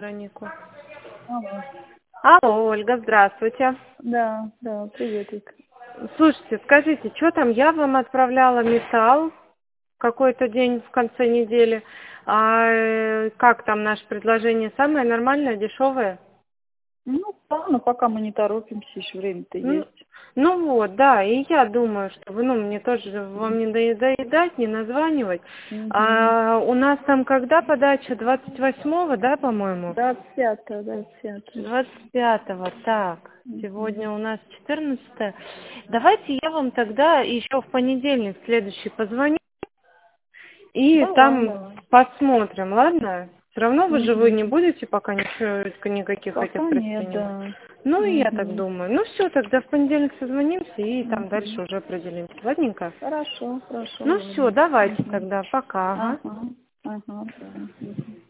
Веронику. Алло. Алло, Ольга, здравствуйте. Да, приветик. Слушайте, скажите, что там, я вам отправляла металл какой-то день в конце недели. Как там наше предложение? Самое нормальное, дешевое? Ну, да, но пока мы не торопимся, еще время-то Ну, есть. ну вот, да, и я думаю, что вы, мне тоже вам не доедать, не названивать. Угу. У нас там когда подача? 28-го, да, по-моему? 25-го, 25-го. 25-го, так. Угу. Сегодня у нас 14-е. Давайте я вам тогда еще в понедельник следующий позвоню и там Давай. посмотрим, ладно? Все равно вы не Угу. будете пока ничего, никаких этих Пока нет, предпринимать. да. Ну и я так Угу. думаю. Ну все, тогда в понедельник созвонимся и там Угу. дальше уже определимся. Ладненько? Хорошо, Ну все, ладно. давайте Угу. тогда. Пока. Ага. Ага, ага, да. Мгм.